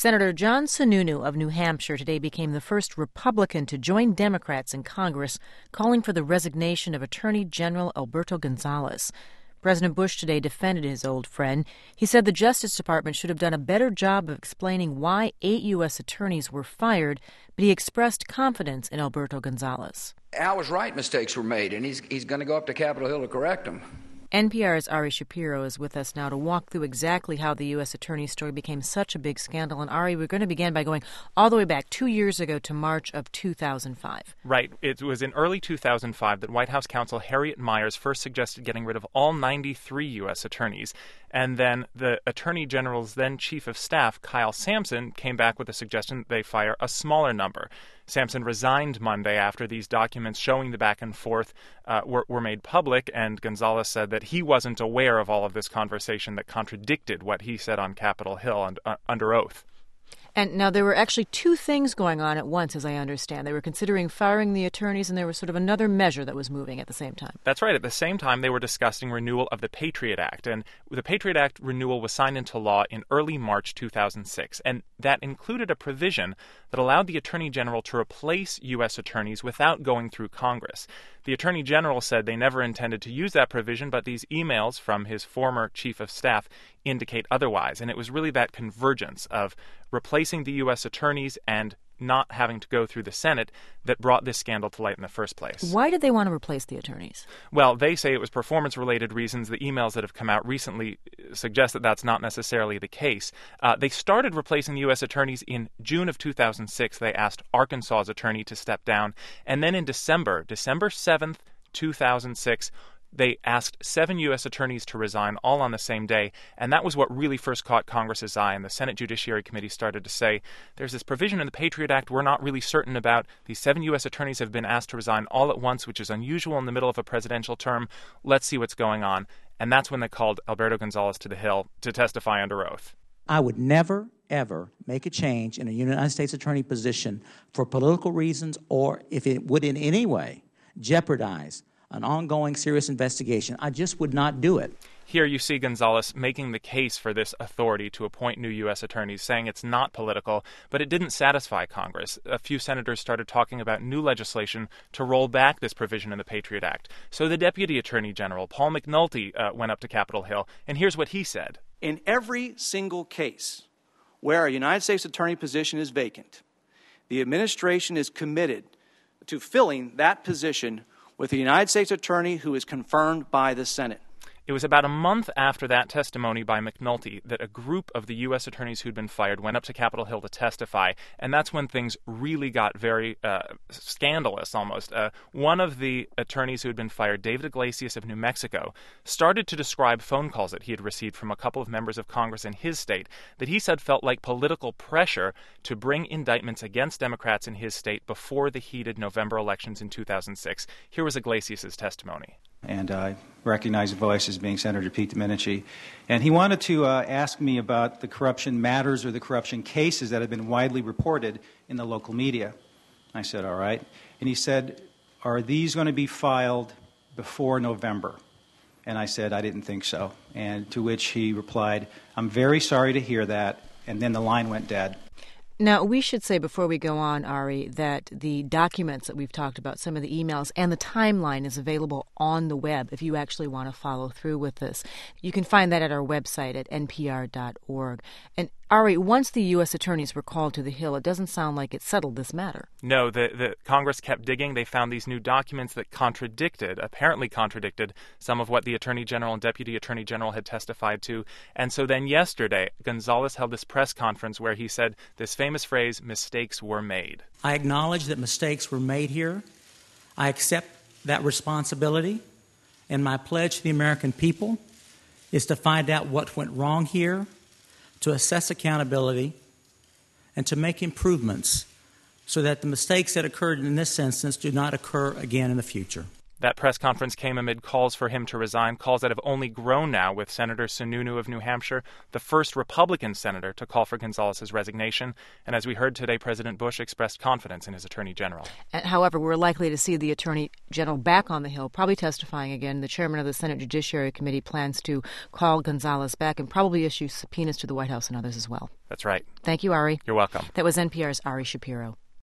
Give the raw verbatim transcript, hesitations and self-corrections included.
Senator John Sununu of New Hampshire today became the first Republican to join Democrats in Congress calling for the resignation of Attorney General Alberto Gonzales. President Bush today defended his old friend. He said the Justice Department should have done a better job of explaining why eight U S attorneys were fired, but he expressed confidence in Alberto Gonzales. Al was right, mistakes were made, and he's, he's going to go up to Capitol Hill to correct them. N P R's Ari Shapiro is with us now to walk through exactly how the U S attorney's story became such a big scandal. And Ari, we're going to begin by going all the way back two years ago to March of two thousand five. Right. It was in early two thousand five that White House counsel Harriet Miers first suggested getting rid of all ninety-three U S attorneys. And then the Attorney General's then Chief of Staff, Kyle Sampson, came back with a suggestion that they fire a smaller number. Sampson resigned Monday after these documents showing the back and forth uh, were, were made public, and Gonzales said that he wasn't aware of all of this conversation that contradicted what he said on Capitol Hill and, uh, under oath. And now there were actually two things going on at once, as I understand. They were considering firing the attorneys, and there was sort of another measure that was moving at the same time. That's right. At the same time, they were discussing renewal of the Patriot Act. And the Patriot Act renewal was signed into law in early March two thousand six. And that included a provision that allowed the Attorney General to replace U S attorneys without going through Congress. The Attorney General said they never intended to use that provision, but these emails from his former Chief of Staff indicate otherwise. And it was really that convergence of replacing the U S attorneys and not having to go through the Senate that brought this scandal to light in the first place. Why did they want to replace the attorneys? Well, they say it was performance-related reasons. The emails that have come out recently suggest that that's not necessarily the case. Uh, they started replacing the U S attorneys in June of two thousand six. They asked Arkansas's attorney to step down. And then in December, December seventh, two thousand six, they asked seven U S attorneys to resign all on the same day, and that was what really first caught Congress's eye, and the Senate Judiciary Committee started to say, there's this provision in the Patriot Act we're not really certain about. These seven U S attorneys have been asked to resign all at once, which is unusual in the middle of a presidential term. Let's see what's going on. And that's when they called Alberto Gonzales to the Hill to testify under oath. I would never, ever make a change in a United States attorney position for political reasons or if it would in any way jeopardize an ongoing serious investigation. I just would not do it. Here you see Gonzales making the case for this authority to appoint new U S attorneys, saying it's not political, but it didn't satisfy Congress. A few senators started talking about new legislation to roll back this provision in the Patriot Act. So the Deputy Attorney General, Paul McNulty, uh, went up to Capitol Hill, and here's what he said. In every single case where a United States attorney position is vacant, the administration is committed to filling that position with a United States attorney who is confirmed by the Senate. It was about a month after that testimony by McNulty that a group of the U S attorneys who'd been fired went up to Capitol Hill to testify, and that's when things really got very uh, scandalous almost. Uh, one of the attorneys who had been fired, David Iglesias of New Mexico, started to describe phone calls that he had received from a couple of members of Congress in his state that he said felt like political pressure to bring indictments against Democrats in his state before the heated November elections in two thousand six. Here was Iglesias' testimony. And I recognize the voice as being Senator Pete Domenici. And he wanted to uh, ask me about the corruption matters or the corruption cases that have been widely reported in the local media. I said, all right. And he said, are these going to be filed before November? And I said, I didn't think so. And to which he replied, I'm very sorry to hear that. And then the line went dead. Now, we should say before we go on, Ari, that the documents that we've talked about, some of the emails, and the timeline is available on the web if you actually want to follow through with this. You can find that at our website at N P R dot org. And Ari, once the U S attorneys were called to the Hill, it doesn't sound like it settled this matter. No, the, the Congress kept digging. They found these new documents that contradicted, apparently contradicted, some of what the Attorney General and Deputy Attorney General had testified to. And so then yesterday, Gonzales held this press conference where he said this famous phrase, mistakes were made. I acknowledge that mistakes were made here. I accept that responsibility. And my pledge to the American people is to find out what went wrong here, to assess accountability, and to make improvements so that the mistakes that occurred in this instance do not occur again in the future. That press conference came amid calls for him to resign, calls that have only grown now with Senator Sununu of New Hampshire, the first Republican senator to call for Gonzalez's resignation. And as we heard today, President Bush expressed confidence in his attorney general. However, we're likely to see the attorney general back on the Hill, probably testifying again. The chairman of the Senate Judiciary Committee plans to call Gonzalez back and probably issue subpoenas to the White House and others as well. That's right. Thank you, Ari. You're welcome. That was N P R's Ari Shapiro.